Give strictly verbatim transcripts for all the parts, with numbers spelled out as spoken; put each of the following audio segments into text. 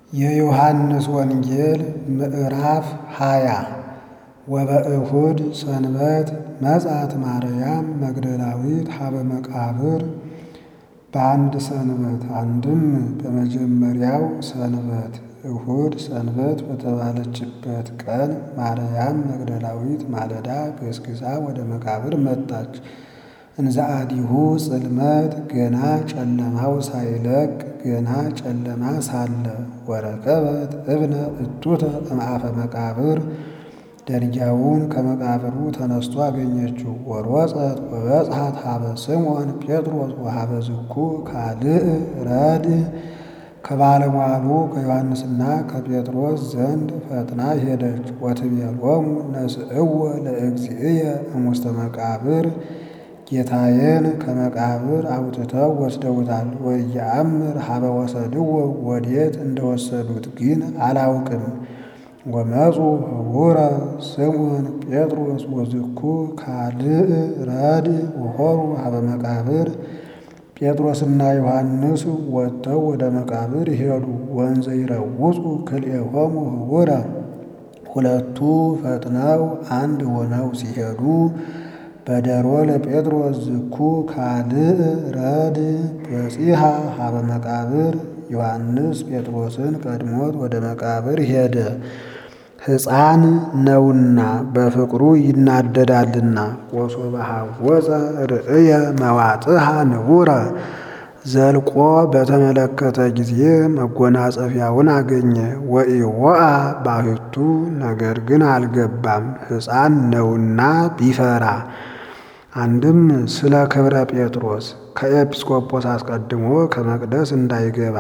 የዮሐንስ ወንጌል ምዕራፍ ሃያ ወበእሁድ ሰንበት መጻት ማርያም መግደላዊት ሀበ መቃብር። በአንድ ሰንበት አንድም በመጀመሪያው ሰንበት እሁድ ሰንበት በተባለችበት ቀን ማርያም መግደላዊት ማለዳ ገስግሳ ወደ መቃብር መጣች። እንዘአዲሁ ጽልመት ገና ጨለማው ሳይለቅ ገና ጨለማ ሳለ ወረከበት እብነ እቱተ እምአፈ መቃብር ደንጊያውን ከመቃብሩ ተነስቶ አገኘችው። ወሮጸት ወበጽሐት ሀበ ስምዖን ጴጥሮስ ወሀበ ዝኩ ካልእ ረድእ ከባለሟሉ ከዮሐንስና ከጴጥሮስ ዘንድ ፈጥና ሄደች። ወትቤሎሙ ነስእዎ ለእግዚእየ እሙስተ መቃብር ጌታዬን ከመቃብር አውጥተው ወስደውታል። ወኢየአምር ሀበ ወሰድዎ ወዴት እንደወሰዱት ግን አላውቅም። ወመፁ ህቡረ ስምዖን ጴጥሮስ ወዝኩ ካልእ ረድእ ወሖሩ ሀበ መቃብር። ጴጥሮስና ዮሐንስ ወጥተው ወደ መቃብር ሄዱ። ወንዘ ይረውፁ ክልኤሆሙ ህቡረ ሁለቱ ፈጥነው አንድ ሆነው ሲሄዱ በደሮ ለጴጥሮስ ዝኩ ካልእ ረድእ በጺሐ ሀበ መቃብር። ዮሐንስ ጴጥሮስን ቀድሞት ወደ መቃብር ሄደ። ሕፃን ነውና በፍቅሩ ይናደዳልና። ወሶበ ሐወፀ ርእየ መዋጥሃ ንቡረ ዘልቆ በተመለከተ ጊዜ መጎናጸፊያውን አገኘ። ወኢወአ ባሕቱ ነገር ግን አልገባም፣ ሕፃን ነውና ቢፈራ። አንድም ስለ ክብረ ጴጥሮስ ከኤጲስቆጶስ አስቀድሞ ከመቅደስ እንዳይገባ።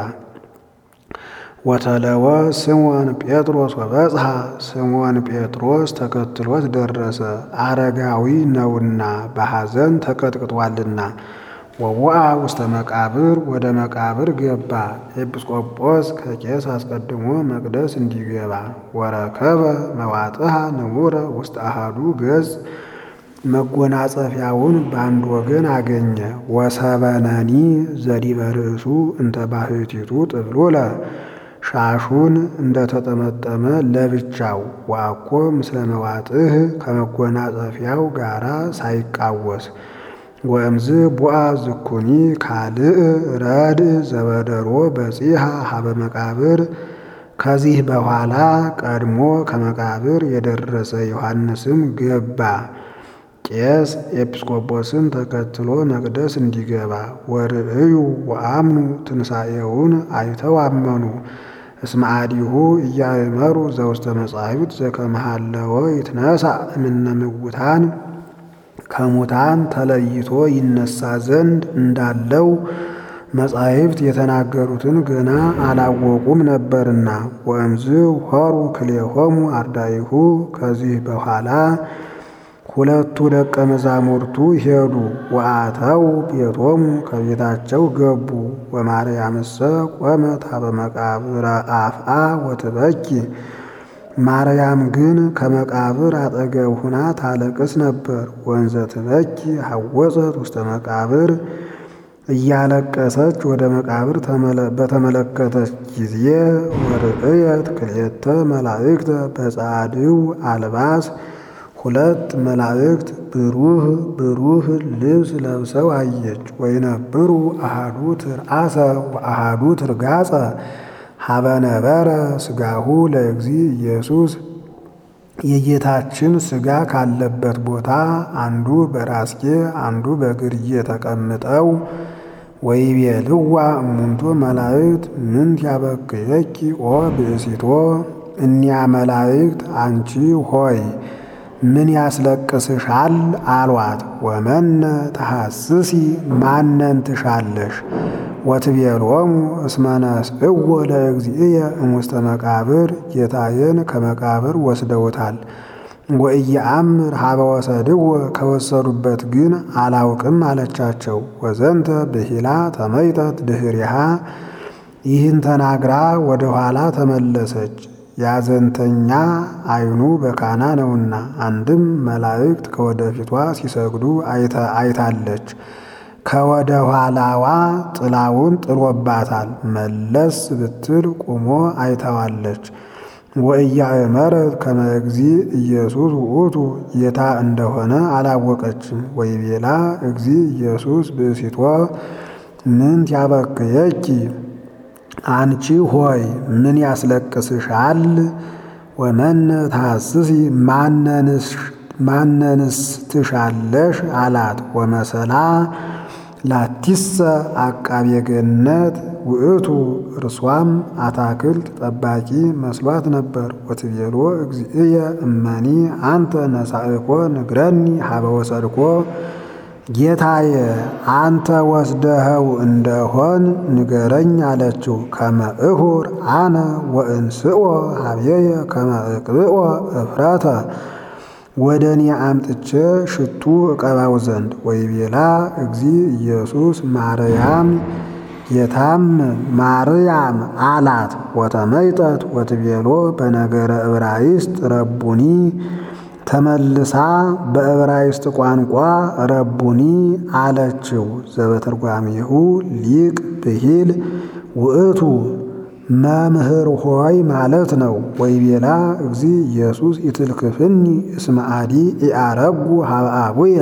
ወተለወ ስምዖን ጴጥሮስ ወበጽሐ ስምዖን ጴጥሮስ ተከትሎት ደረሰ፣ አረጋዊ ነውና በሐዘን ተቀጥቅጧልና። ወውአ ውስተ መቃብር ወደ መቃብር ገባ፣ ኤጲስቆጶስ ከቄስ አስቀድሞ መቅደስ እንዲገባ። ወረከበ መዋጥሃ ንቡረ ውስተ አሐዱ ገጽ መጎናጸፊያውን በአንድ ወገን አገኘ። ወሰበነኒ ዘዲበ ርእሱ እንተ ባሕቲቱ ጥብሉለ ሻሹን እንደተጠመጠመ ለብቻው። ወአኮ ምስለ መዋጥህ ከመጎናጸፊያው ጋራ ሳይቃወስ። ወእምዝ ቡአ ዝኩኒ ካልእ ረድእ ዘበደሮ በጺሐ ሀበ መቃብር። ከዚህ በኋላ ቀድሞ ከመቃብር የደረሰ ዮሐንስም ገባ፣ ቄስ ኤጲስቆጶስን ተከትሎ መቅደስ እንዲገባ። ወርእዩ ወአምኑ ትንሣኤውን አይተው አመኑ። እስመ አዲሁ ኢያእመሩ ዘውስተ መጻሕፍት ዘከመሃለወ ይትነሣእ እምነ ምውታን ከሙታን ተለይቶ ይነሳ ዘንድ እንዳለው መጻሕፍት የተናገሩትን ገና አላወቁም ነበርና። ወእምዝ ሖሩ ክልኤሆሙ አርዳኢሁ ከዚህ በኋላ ሁለቱ ደቀ መዛሙርቱ ሄዱ። ወአተው ቤቶሙ ከቤታቸው ገቡ። ወማርያምሰ ቆመት ሀበ መቃብረ አፍአ ወትበኪ ማርያም ግን ከመቃብር አጠገብ ሁና ታለቅስ ነበር። ወንዘ ትበኪ ሐወፀት ውስተ መቃብር እያለቀሰች ወደ መቃብር በተመለከተች ጊዜ ወርእየት ክልኤተ መላእክተ በጻድው አልባስ ሁለት መላእክት ብሩህ ብሩህ ልብስ ለብሰው አየች። ወይነብሩ አሃዱ ትርአሰ ወአሃዱ ትርጋጸ ሀበ ነበረ ሥጋሁ ለእግዚእ ኢየሱስ የጌታችን ሥጋ ካለበት ቦታ አንዱ በራስጌ አንዱ በግርጌ ተቀምጠው ወይቤልዋ እሙንቱ መላእክት ምንት ያበክየኪ ኦ ብእሲቶ እኒያ መላእክት አንቺ ሆይ ምን ያስለቅስሻል አሏት። ወመነ ተሐስሲ ማነን ትሻለሽ? ወትቤሎሙ እስመ ነስእዎ ለእግዚእየ እሙስተ መቃብር ጌታዬን ከመቃብር ወስደውታል። ወኢየአምር ሀበ ወሰድዎ ከወሰዱበት ግን አላውቅም አለቻቸው። ወዘንተ ብሂላ ተመይጠት ድኅሬሃ ይህን ተናግራ ወደ ኋላ ተመለሰች። ያዘንተኛ ዓይኑ በካና ነውና። አንድም መላእክት ከወደፊቷ ሲሰግዱ አይታለች። ከወደ ኋላዋ ጥላውን ጥሎባታል። መለስ ብትል ቁሞ አይታዋለች። ወኢያእመረት ከመ እግዚእ ኢየሱስ ውእቱ ጌታ እንደሆነ አላወቀችም። ወይቤላ እግዚእ ኢየሱስ ብእሲቶ ምንት ያበክየኪ አንቺ ሆይ ምን ያስለቅስሻል? ወመነ ታስሲ ማነንስ ትሻለሽ አላት። ወመሰላ ላቲሰ አቃቤ ገነት ውእቱ እርሷም አታክልት ጠባቂ መስሏት ነበር። ወትቤሎ እግዚእየ እመኒ አንተ ነሳእኮ ንግረኒ ሀበ ወሰድኮ ጌታዬ አንተ ወስደኸው እንደሆን ንገረኝ አለችው። ከመ እሁር አነ ወእንስኦ ሀብየየ ከመ እቅብኦ እፍረተ ወደ እኔ አምጥቼ ሽቱ እቀባው ዘንድ። ወይቤላ እግዚእ ኢየሱስ ማርያም ጌታም ማርያም አላት። ወተመይጠት ወትቤሎ በነገረ ዕብራይስጥ ረቡኒ ተመልሳ በዕብራይስጥ ቋንቋ ረቡኒ አለችው። ዘበትርጓሜሁ ሊቅ ብሂል ውእቱ መምህር ሆይ ማለት ነው። ወይቤላ እግዚእ ኢየሱስ ይትልክፍኒ እስመ አዲ ኢአረጉ ሀበ አቡየ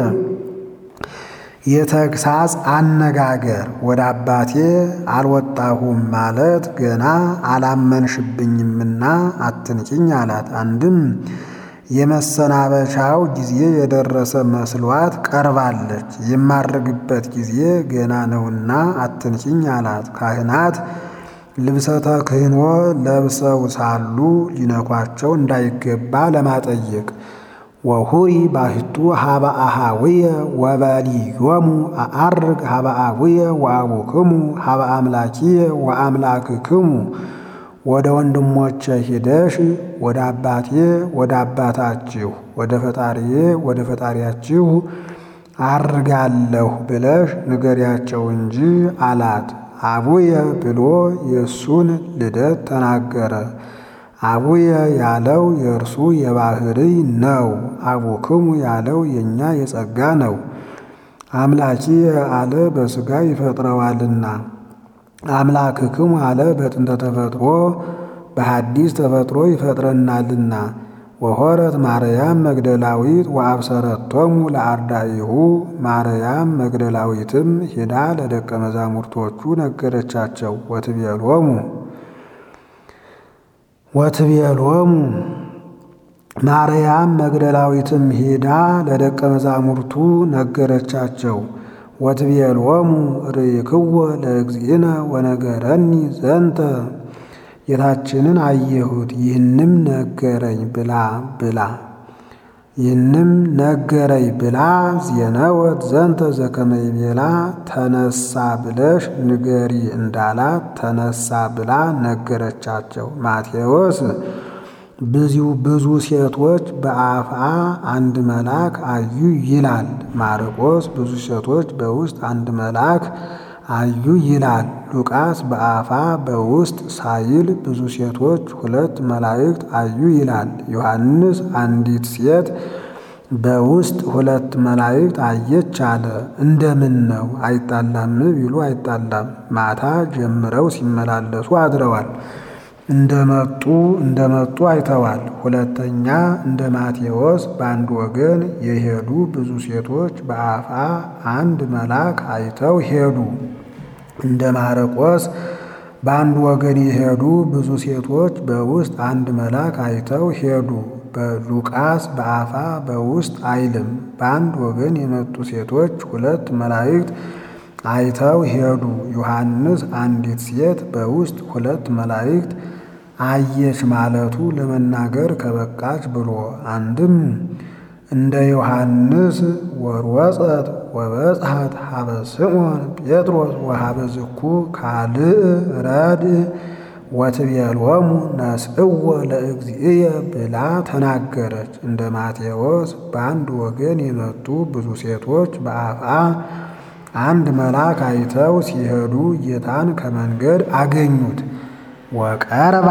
የተግሳጽ አነጋገር ወደ አባቴ አልወጣሁም ማለት ገና አላመንሽብኝምና አትንጭኝ አላት። አንድም የመሰናበቻው ጊዜ የደረሰ መስሏት ቀርባለች። የማርግበት ጊዜ ገና ነውና አትንጭኝ አላት። ካህናት ልብሰተ ክህኖ ለብሰው ሳሉ ሊነኳቸው እንዳይገባ ለማጠየቅ ወሁሪ ባሕቱ ሀበ አኀውየ ወበሊዮሙ አዐርግ ሀበ አቡየ ወአቡክሙ ሀበ አምላኪየ ወአምላክክሙ ወደ ወንድሞቼ ሂደሽ ወደ አባቴ ወደ አባታችሁ ወደ ፈጣሪዬ ወደ ፈጣሪያችሁ አርጋለሁ ብለሽ ንገሪያቸው እንጂ አላት። አቡየ ብሎ የእሱን ልደት ተናገረ። አቡየ ያለው የእርሱ የባህርይ ነው። አቡክሙ ያለው የእኛ የጸጋ ነው። አምላኪየ አለ በሥጋ ይፈጥረዋልና። አምላክክሙ አለ በጥንተ ተፈጥሮ በሐዲስ ተፈጥሮ ይፈጥረናልና። ወሆረት ማርያም መግደላዊት ወአብሰረቶሙ ለአርዳኢሁ ማርያም መግደላዊትም ሄዳ ለደቀ መዛሙርቶቹ ነገረቻቸው። ወትቤሎሙ ወትቤሎሙ ማርያም መግደላዊትም ሄዳ ለደቀ መዛሙርቱ ነገረቻቸው። ወትቤሎሙ ርኢክዎ ለእግዚእነ ወነገረኒ ዘንተ ጌታችንን አየሁት ይህንም ነገረኝ ብላ ብላ ይህንም ነገረኝ ብላ ዜነወት ዘንተ ዘከመ ይቤላ ተነሳ ብለሽ ንገሪ እንዳላት ተነሳ ብላ ነገረቻቸው። ማቴዎስ ብዙ ብዙ ሴቶች በአፍአ አንድ መልአክ አዩ ይላል። ማርቆስ ብዙ ሴቶች በውስጥ አንድ መልአክ አዩ ይላል። ሉቃስ በአፋ በውስጥ ሳይል ብዙ ሴቶች ሁለት መላእክት አዩ ይላል። ዮሐንስ አንዲት ሴት በውስጥ ሁለት መላእክት አየች አለ። እንደምን ነው አይጣላም ቢሉ አይጣላም። ማታ ጀምረው ሲመላለሱ አድረዋል። እንደመጡ እንደመጡ አይተዋል። ሁለተኛ እንደ ማቴዎስ በአንድ ወገን የሄዱ ብዙ ሴቶች በአፋ አንድ መልአክ አይተው ሄዱ። እንደ ማርቆስ በአንድ ወገን የሄዱ ብዙ ሴቶች በውስጥ አንድ መልአክ አይተው ሄዱ። በሉቃስ በአፋ በውስጥ አይልም። በአንድ ወገን የመጡ ሴቶች ሁለት መላእክት አይተው ሄዱ። ዮሐንስ አንዲት ሴት በውስጥ ሁለት መላእክት አየች ማለቱ ለመናገር ከበቃች ብሎ አንድም እንደ ዮሐንስ ወርወፀት ወበጽሐት ሀበ ስምዖን ጴጥሮስ ወሀበ ዝኩ ካልእ ረድእ ወትቤሎሙ ነስእዎ ለእግዚእየ ብላ ተናገረች። እንደ ማቴዎስ በአንድ ወገን የመጡ ብዙ ሴቶች በአፍአ አንድ መልአክ አይተው ሲሄዱ ጌታን ከመንገድ አገኙት። ወቀርባ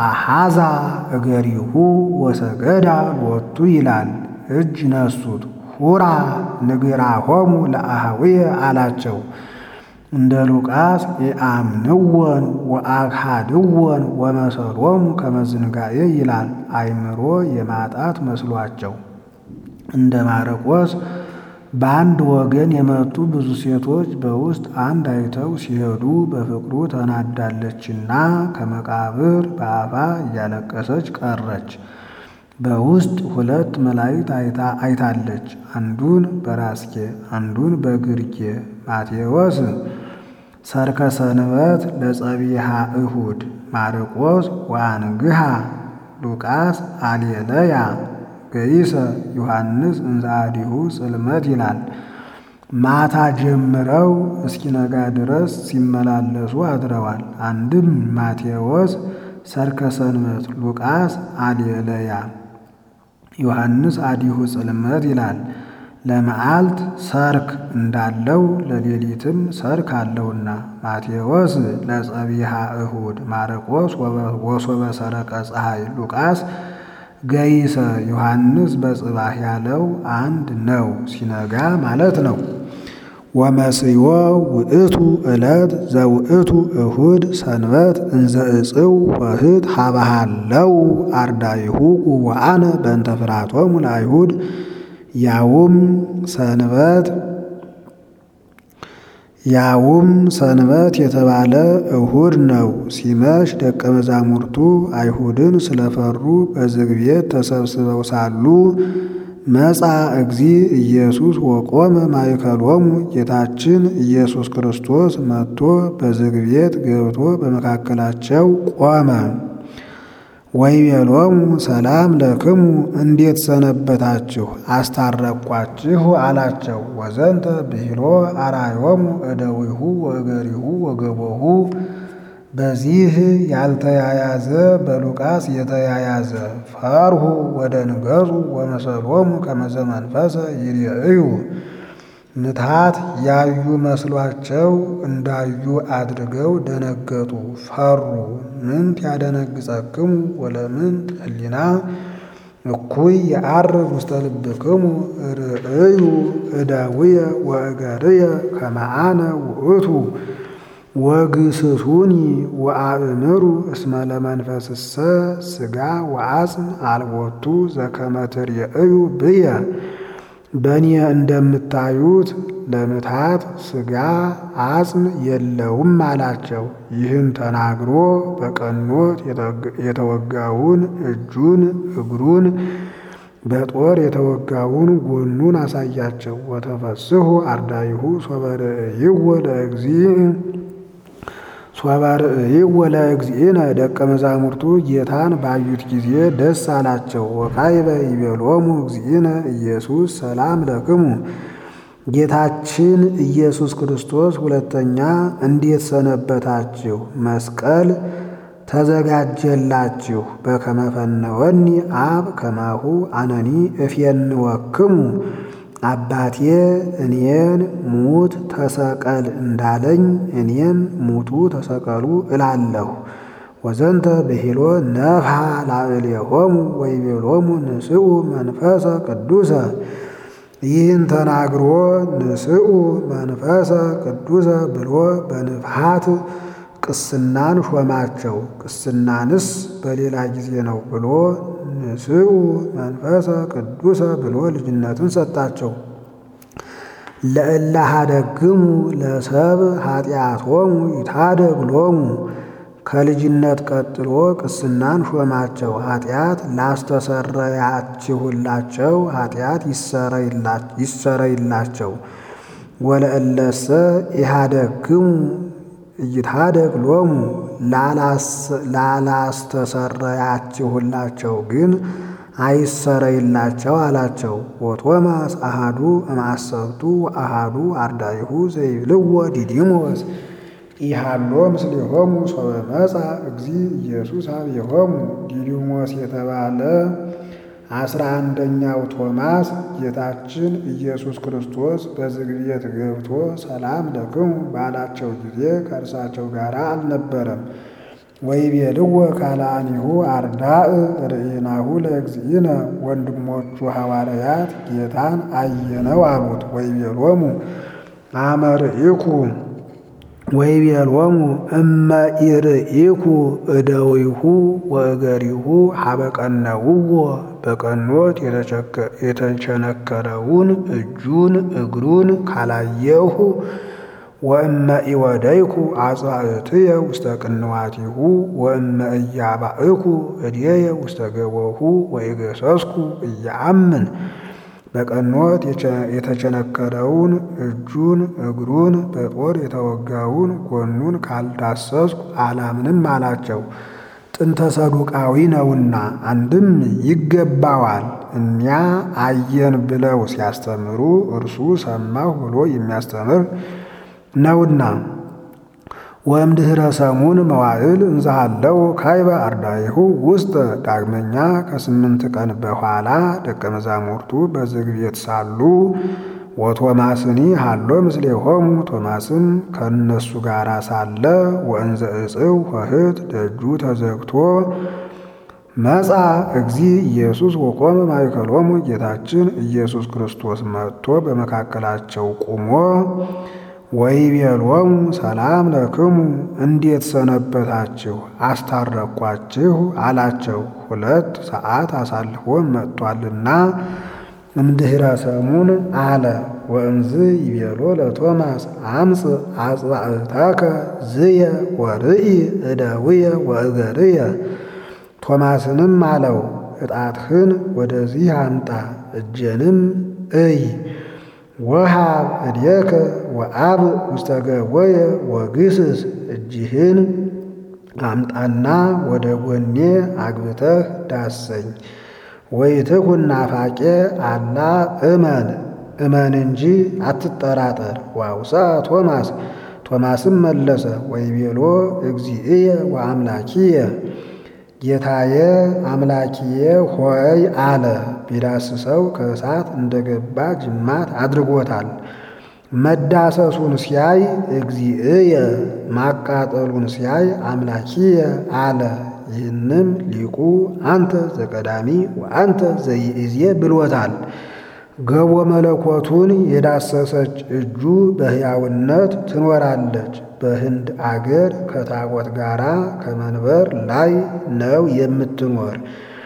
ወአሐዛ እገሪሁ ወሰገዳ ሎቱ ይላል። እጅ ነሱት ሁራ ንግራሆሙ ለአኀዊየ አላቸው። እንደ ሉቃስ የአምንወን ወአግሃድወን ወመሰሎሙ ከመዝንጋዬ ይላል። አእምሮ የማጣት መስሏቸው። እንደ ማርቆስ በአንድ ወገን የመጡ ብዙ ሴቶች በውስጥ አንድ አይተው ሲሄዱ በፍቅሩ ተናዳለችና ከመቃብር በአፋ እያለቀሰች ቀረች። በውስጥ ሁለት መላእክት አይታለች፣ አንዱን በራስጌ አንዱን በግርጌ። ማቴዎስ ሠርከ ሰንበት ለጸቢሐ እሁድ፣ ማርቆስ ወአንግሃ፣ ሉቃስ አሌለያ ገይሰ፣ ዮሐንስ እንዘ አዲሁ ጽልመት ይላል። ማታ ጀምረው እስኪነጋ ድረስ ሲመላለሱ አድረዋል። አንድም ማቴዎስ ሠርከ ሰንበት፣ ሉቃስ አሌለያ፣ ዮሐንስ አዲሁ ጽልመት ይላል። ለመዓልት ሰርክ እንዳለው ለሌሊትም ሰርክ አለውና። ማቴዎስ ለጸቢሐ እሁድ፣ ማርቆስ ወሶበ ሰረቀ ፀሐይ፣ ሉቃስ ገይሰ፣ ዮሐንስ በጽባህ ያለው አንድ ነው፣ ሲነጋ ማለት ነው። ወመስዮ ውእቱ ዕለት ዘውእቱ እሁድ ሰንበት እንዘ እጽው ወህት ሀበሃለው አርዳይሁ ወአነ በእንተ ፍርሃቶሙ ለአይሁድ። ያውም ሰንበት ያውም ሰንበት የተባለ እሁድ ነው። ሲመሽ ደቀ መዛሙርቱ አይሁድን ስለፈሩ በዝግ ቤት ተሰብስበው ሳሉ መጻ እግዚእ ኢየሱስ ወቆመ ማእከሎሙ፣ ጌታችን ኢየሱስ ክርስቶስ መጥቶ በዝግ ቤት ገብቶ በመካከላቸው ቆመ። ወይቤሎሙ ሰላም ለክሙ፣ እንዴት ሰነበታችሁ? አስታረቅኳችሁ አላቸው። ወዘንተ ብሂሎ አርአዮሙ እደዊሁ ወእገሪሁ ወገቦሁ፣ በዚህ ያልተያያዘ በሉቃስ የተያያዘ። ፈርሁ ወደንገጹ ወመሰሎሙ ከመዘ መንፈሰ ይርእዩ፣ ምትሃት ያዩ መስሏቸው እንዳዩ አድርገው ደነገጡ፣ ፈሩ። ምንት ያደነግጸክሙ ወለምንት ህሊና እኩይ የዐርግ ውስተ ልብክሙ፣ ርእዩ እደዊየ ወእገርየ ከመ አነ ውእቱ ወግስሱኒ ወአእምሩ እስመ ለመንፈስሰ ሥጋ ወዐጽም አልቦቱ ዘከመ ትርእዩ ብየ። በእኔ እንደምታዩት ለምትሃት ሥጋ አጽም የለውም አላቸው። ይህን ተናግሮ በቀኖት የተወጋውን እጁን እግሩን በጦር የተወጋውን ጎኑን አሳያቸው። ወተፈስሑ አርዳኢሁ ሶበ ርእይዎ ለእግዚእ ሶበ ርእይዎ ለእግዚእነ፣ ደቀ መዛሙርቱ ጌታን ባዩት ጊዜ ደስ አላቸው። ወካዕበ ይቤሎሙ እግዚእነ ኢየሱስ ሰላም ለክሙ፣ ጌታችን ኢየሱስ ክርስቶስ ሁለተኛ እንዴት ሰነበታችሁ? መስቀል ተዘጋጀላችሁ። በከመ ፈነወኒ አብ ከማሁ አነኒ እፌንወክሙ፣ አባቴ እኔን ሙት ተሰቀል እንዳለኝ እኔም ሙቱ ተሰቀሉ እላለሁ። ወዘንተ ብሂሎ ነፍሐ ላዕሌሆሙ ወይቤሎሙ ንስኡ መንፈሰ ቅዱሰ፣ ይህን ተናግሮ ንስኡ መንፈሰ ቅዱሰ ብሎ በንፍሐት ቅስናን ሾማቸው። ቅስናንስ በሌላ ጊዜ ነው ብሎ ንስኡ መንፈሰ ቅዱሰ ብሎ ልጅነትን ሰጣቸው። ለእለ ኀደግሙ ለሰብ ኃጢአቶሙ ይታደግ ሎሙ፣ ከልጅነት ቀጥሎ ቅስናን ሾማቸው። ኃጢአት ላስተሰረያችሁላቸው ኃጢአት ይሰረይላቸው። ወለእለሰ ኢኀደግሙ ይታደግ ሎሙ፣ ላላስተሰረያችሁላቸው ግን አይሰረይላቸው አላቸው። ወቶማስ አሐዱ እምአሠርቱ ወአሐዱ አርዳኢሁ ዘይብልዎ ዲዲሞስ ኢሃሎ ምስሌሆሙ ሶበ መጻ እግዚእ ኢየሱስ ኀቤሆሙ። ዲዲሞስ የተባለ አስራ አንደኛው ቶማስ ጌታችን ኢየሱስ ክርስቶስ በዝግ ቤት ገብቶ ሰላም ለክሙ ባላቸው ጊዜ ከእርሳቸው ጋር አልነበረም። ወይቤልዎ ካልአኒሁ አርዳእ ርኢናሁ ለእግዚእነ ወንድሞቹ ሐዋርያት ጌታን አየነው አሉት። ወይቤሎሙ አመ ርኢኩ ወይቤሎሙ እመ ኢርኢኩ እደዊሁ ወእገሪሁ ሀበ ቀነውዎ በቀኖት የተቸነከረውን እጁን እግሩን ካላየሁ ወእመ ኢወደይኩ አጽዋዕትየ ውስተ ቅንዋቲሁ ወእመ ኢያባእኩ እድየ ውስተ ገቦሁ ወኢገሰስኩ ኢየአምን በቀኖት የተቸነከረውን እጁን እግሩን በጦር የተወጋውን ጎኑን ካልዳሰስኩ አላምንም አላቸው። ጥንተ ሰዱቃዊ ነውና አንድም ይገባዋል። እኒያ አየን ብለው ሲያስተምሩ እርሱ ሰማሁ ብሎ የሚያስተምር ነውና። ወእምድኅረ ሰሙን መዋዕል እንዘሃለው ካይበ አርዳኢሁ ውስጥ ዳግመኛ ከስምንት ቀን በኋላ ደቀ መዛሙርቱ በዝግ ቤት ሳሉ ወቶማስኒ ሃሎ ምስሌሆሙ ቶማስም ከእነሱ ጋር ሳለ ወእንዘ እጽው ኆኅት ደጁ ተዘግቶ መጻ እግዚእ ኢየሱስ ወቆመ ማእከሎሙ ጌታችን ኢየሱስ ክርስቶስ መጥቶ በመካከላቸው ቁሞ ወይቤሎሙ ሰላም ለክሙ እንዴት ሰነበታችሁ አስታረኳችሁ አላቸው። ሁለት ሰዓት አሳልፎ መጥቷልና እምድኅረ ሰሙን አለ። ወእምዝ ይቤሎ ለቶማስ አምጽ አጽባዕታከ ዝየ ወርኢ እደውየ ወእገርየ ቶማስንም አለው ዕጣትህን ወደዚህ አምጣ እጄንም እይ ወሃብ እዴከ ወአብ ውስተ ገቦየ ወግስስ እጅህን አምጣና ወደ ጎኔ አግብተህ ዳሰኝ። ወይትኩን ናፋቄ አላ እመን እመን እንጂ አትጠራጠር። ዋውሳ ቶማስ ቶማስም መለሰ ወይቤሎ እግዚእየ ወአምላኪየ ጌታዬ አምላኪዬ ሆይ አለ። ቢዳስሰው ከእሳት እንደገባ ጅማት አድርጎታል። መዳሰሱን ሲያይ እግዚእየ ማቃጠሉን ሲያይ አምላኪየ አለ። ይህንም ሊቁ አንተ ዘቀዳሚ ወአንተ ዘይእዜ ብሎታል። ገቦ መለኮቱን የዳሰሰች እጁ በሕያውነት ትኖራለች። በህንድ አገር ከታቦት ጋራ ከመንበር ላይ ነው የምትኖር።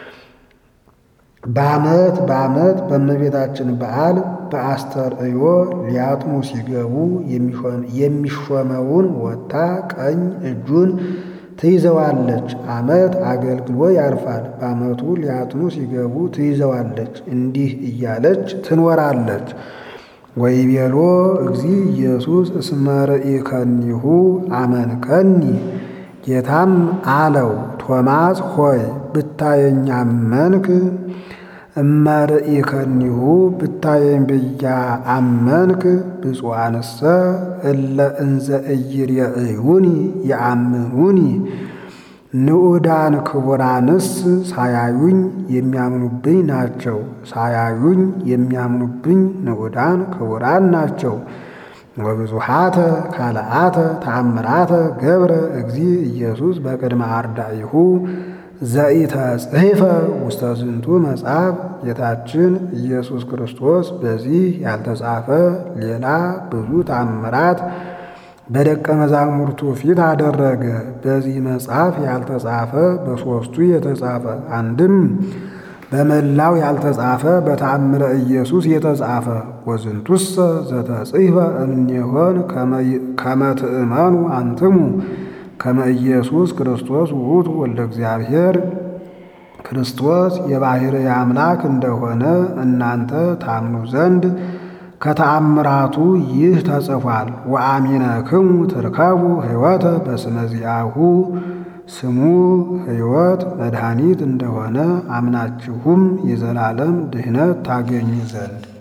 በዓመት በዓመት በእመቤታችን በዓል በአስተርእዮ ሊያጥኑ ሲገቡ የሚሾመውን ወጥታ ቀኝ እጁን ትይዘዋለች። ዓመት አገልግሎ ያርፋል። በዓመቱ ሊያጥኑ ሲገቡ ትይዘዋለች። እንዲህ እያለች ትኖራለች። ወይቤሎ እግዚእ ኢየሱስ እስመ ርኢከኒሁ አመንከኒ ጌታም አለው ቶማስ ሆይ ብታየኝ አመንክ። እመ ርኢከኒሁ ብታየኝ ብያ አመንክ። ብፁዓንሰ እለ እንዘ ኢይሬእዩኒ ይአምኑኒ ንዑዳን ክቡራንስ ሳያዩኝ የሚያምኑብኝ ናቸው። ሳያዩኝ የሚያምኑብኝ ንዑዳን ክቡራን ናቸው። ወብዙኃተ ካልአተ ተአምራተ ገብረ እግዚእ ኢየሱስ በቅድመ አርዳኢሁ ዘኢተጽሕፈ ውስተ ዝንቱ መጽሐፍ ጌታችን ኢየሱስ ክርስቶስ በዚህ ያልተጻፈ ሌላ ብዙ ተአምራት በደቀ መዛሙርቱ ፊት አደረገ። በዚህ መጽሐፍ ያልተጻፈ በሦስቱ የተጻፈ አንድም በመላው ያልተጻፈ በተአምረ ኢየሱስ የተጻፈ ወዝንቱሰ ዘተጽሕፈ እምኔሆን ከመ ትእመኑ አንትሙ ከመ ኢየሱስ ክርስቶስ ውእቱ ወልደ እግዚአብሔር ክርስቶስ የባሕርይ አምላክ እንደሆነ እናንተ ታምኑ ዘንድ ከተአምራቱ ይህ ተጽፏል። ወአሚነክሙ ትርከቡ ሕይወተ በስመ ዚአሁ ስሙ ሕይወት መድኃኒት እንደሆነ አምናችሁም የዘላለም ድኅነት ታገኙ ዘንድ